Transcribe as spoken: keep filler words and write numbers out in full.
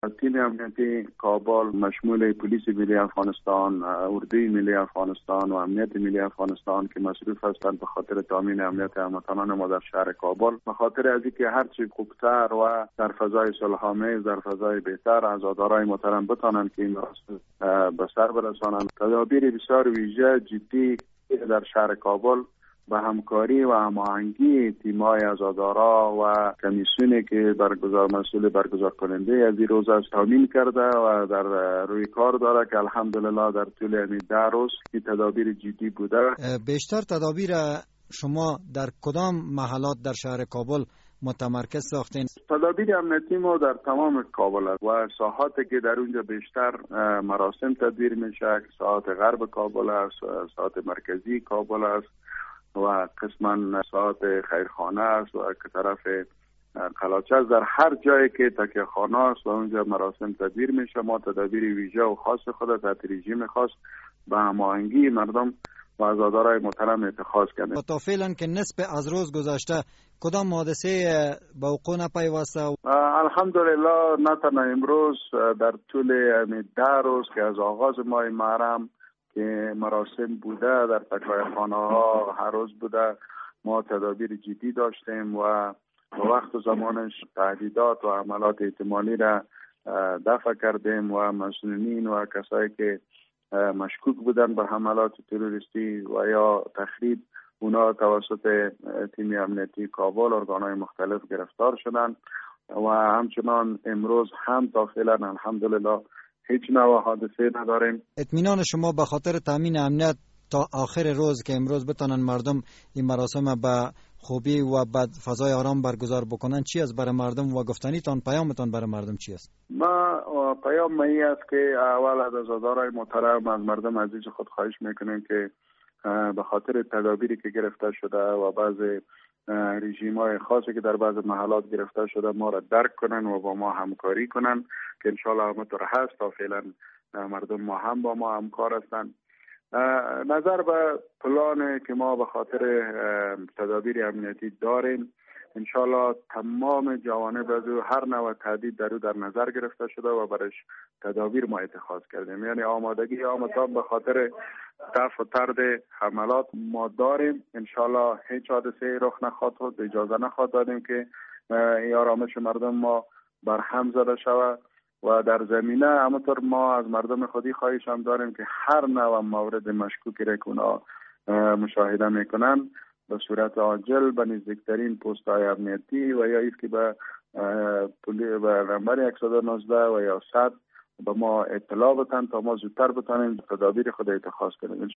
تیم امنیتی کابل مشمول پلیس ملی افغانستان، اردوی ملی افغانستان و امنیت ملی افغانستان که مصروف هستند به خاطر تامین امنیت هموطنان ما در شهر کابل، به خاطر از اینکه هرچی خوبتر و در فضای صلح‌آمیز، در فضای بهتر عزادارای محترم بتانند که این مراسم به سر برسانند، تدابیر بسیار ویژه جدی در شهر کابل با همکاری و هماهنگی تیم‌های عزادارا و کمیسیونی که برگزار مسئول برگزار کننده از این روز است تامین کرده و در روی کار داره که الحمدلله در طول این ده روز این تدابیر جدی بوده. بیشتر تدابیر شما در کدام محلات در شهر کابل متمرکز ساختین؟ تدابیر امنیتی ما در تمام کابل است و ساحاتی که در اونجا بیشتر مراسم تدبیر میشه ساحات غرب کابل است، ساحات مرکزی کابل است و قسما ساعت خیرخانه است و که طرف قلاچه است. در هر جایی که تکیه خانه است و اونجا مراسم تدبیر میشه ما تدابیر ویژه و خاص خود تحت رژیم خاص به هماهنگی مردم و عزادارای محترم اتخاذ کردیم. تا فعلا که نصف از روز گذشته کدام حادثه به وقوع نپیوسته؟ الحمدلله نه تنها امروز در طول ده روز که از آغاز ماه محرم که مراسم بوده در تکیه خانه ها هر روز بوده ما تدابیر جدی داشتیم و به وقت و زمانش تهدیدات و حملات احتمالی را دفع کردیم و مسئولین و کسایی که مشکوک بودن به حملات تروریستی و یا تخریب اونا توسط تیم امنیتی کابل ارگانهای مختلف گرفتار شدن و همچنان امروز هم تا فعلا الحمدلله هیچ نوع حادثه نداریم. اطمینان شما به خاطر تامین امنیت تا آخر روز که امروز بتونن مردم این مراسم به خوبی و بعد فضای آرام برگزار بکنن چی است برای مردم و گفتنیتان پیامتان برای مردم چی است؟ ما پیام می است که اول از عزادارای محترم از مردم عزیز خود خواهش میکنیم که به خاطر تدابیری که گرفته شده و بعض رژیم‌های خاصی که در بعض محلات گرفته شده ما را درک کنن و با ما همکاری کنن که انشالله همونطور هست تا فعلا مردم ما هم با ما همکار هستند. نظر به پلان که ما به خاطر تدابیر امنیتی داریم انشالله تمام جوانب از هر نوع تهدید در او در نظر گرفته شده و برش تدابیر ما اتخاذ کردیم، یعنی آمادگی آمدان به خاطر دفع و طرد حملات ما داریم. انشالله هیچ حادثه رخ نخواهد داد، اجازه نخواهد دادیم که این آرامش مردم ما برهم زده شود و در زمینه همونطور ما از مردم خودی خواهش هم داریم که هر نوع مورد مشکوکی را که اونا مشاهده میکنن به صورت عاجل به نزدیکترین پست های امنیتی و یا ایست که به پلی به نمبر صد و نوزده و یا صد به ما اطلاع بدن تا ما زودتر بتانیم تدابیر خود اتخاذ کنیم.